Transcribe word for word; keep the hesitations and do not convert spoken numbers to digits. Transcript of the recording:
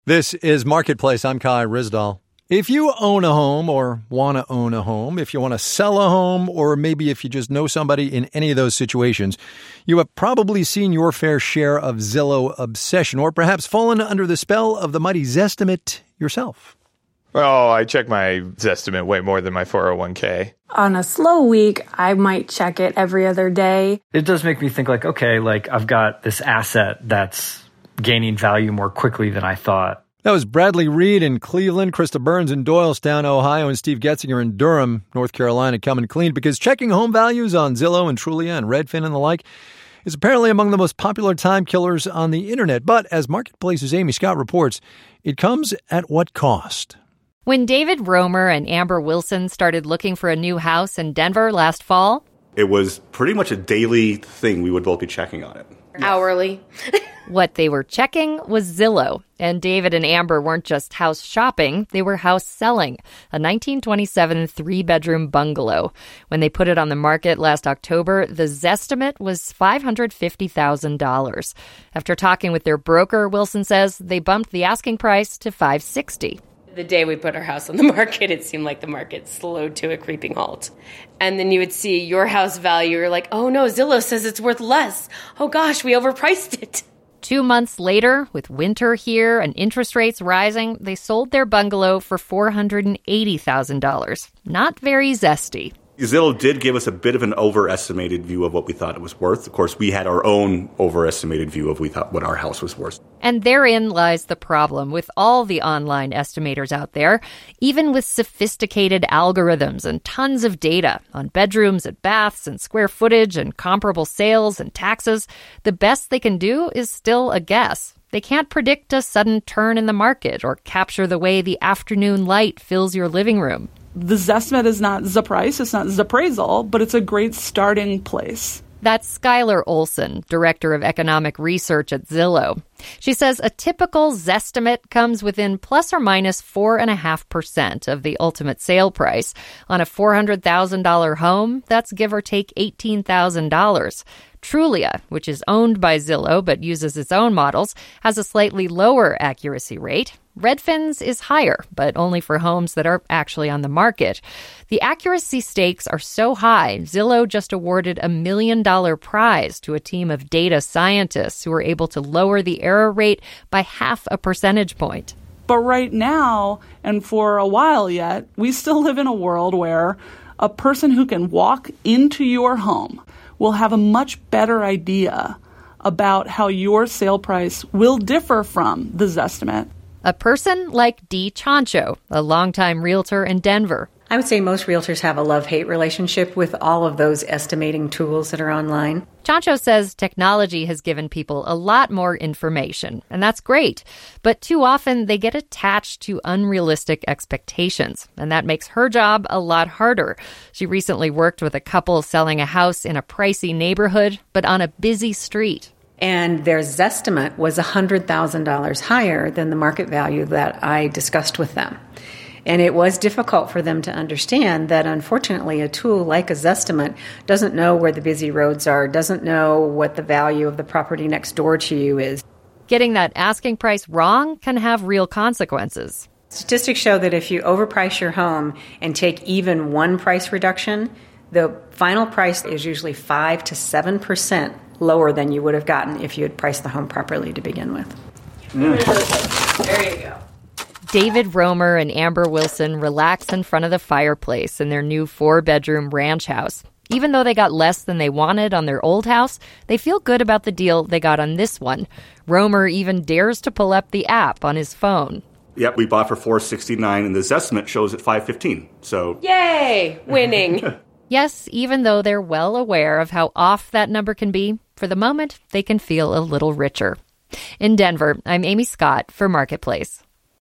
This is Marketplace. I'm Kai Ryssdal. If you own a home or want to own a home, if you want to sell a home, or maybe if you just know somebody in any of those situations, you have probably seen your fair share of Zillow obsession, or perhaps fallen under the spell of the mighty Zestimate yourself. Oh, I check my Zestimate way more than my four oh one k. On a slow week, I might check it every other day. It does make me think like, okay, like I've got this asset that's gaining value more quickly than I thought. That was Bradley Reed in Cleveland, Krista Burns in Doylestown, Ohio, and Steve Getzinger in Durham, North Carolina, coming clean because checking home values on Zillow and Trulia and Redfin and the like is apparently among the most popular time killers on the internet. But as Marketplace's Amy Scott reports, it comes at what cost? When David Romer and Amber Wilson started looking for a new house in Denver last fall, it was pretty much a daily thing we would both be checking on it. Hourly. What they were checking was Zillow. And David and Amber weren't just house shopping, they were house selling. A nineteen twenty-seven three-bedroom bungalow. When they put it on the market last October, the Zestimate was five hundred fifty thousand dollars. After talking with their broker, Wilson says they bumped the asking price to five hundred sixty thousand dollars. The day we put our house on the market, it seemed like the market slowed to a creeping halt. And then you would see your house value. You're like, oh no, Zillow says it's worth less. Oh gosh, we overpriced it. Two months later, with winter here and interest rates rising, they sold their bungalow for four hundred eighty thousand dollars. Not very zesty. Zillow did give us a bit of an overestimated view of what we thought it was worth. Of course, we had our own overestimated view of we thought what our house was worth. And therein lies the problem with all the online estimators out there. Even with sophisticated algorithms and tons of data on bedrooms and baths and square footage and comparable sales and taxes, the best they can do is still a guess. They can't predict a sudden turn in the market or capture the way the afternoon light fills your living room. The Zestimate is not the price, it's not the appraisal, but it's a great starting place. That's Skylar Olson, Director of Economic Research at Zillow. She says a typical Zestimate comes within plus or minus four point five percent of the ultimate sale price. On a four hundred thousand dollars home, that's give or take eighteen thousand dollars. Trulia, which is owned by Zillow but uses its own models, has a slightly lower accuracy rate. Redfin's is higher, but only for homes that are actually on the market. The accuracy stakes are so high, Zillow just awarded a million dollar prize to a team of data scientists who were able to lower the error rate by half a percentage point. But right now, and for a while yet, we still live in a world where a person who can walk into your home will have a much better idea about how your sale price will differ from the Zestimate. A person like Dee Chancho, a longtime realtor in Denver. I would say most realtors have a love-hate relationship with all of those estimating tools that are online. Chancho says technology has given people a lot more information, and that's great. But too often they get attached to unrealistic expectations, and that makes her job a lot harder. She recently worked with a couple selling a house in a pricey neighborhood, but on a busy street. And their Zestimate was one hundred thousand dollars higher than the market value that I discussed with them. And it was difficult for them to understand that, unfortunately, a tool like a Zestimate doesn't know where the busy roads are, doesn't know what the value of the property next door to you is. Getting that asking price wrong can have real consequences. Statistics show that if you overprice your home and take even one price reduction, the final price is usually five to seven percent lower than you would have gotten if you had priced the home properly to begin with. Mm. There you go. David Romer and Amber Wilson relax in front of the fireplace in their new four-bedroom ranch house. Even though they got less than they wanted on their old house, they feel good about the deal they got on this one. Romer even dares to pull up the app on his phone. Yep, we bought for four hundred sixty-nine dollars, and the Zestimate shows at five hundred fifteen dollars. So, yay, winning. Yes, even though they're well aware of how off that number can be, for the moment, they can feel a little richer. In Denver, I'm Amy Scott for Marketplace.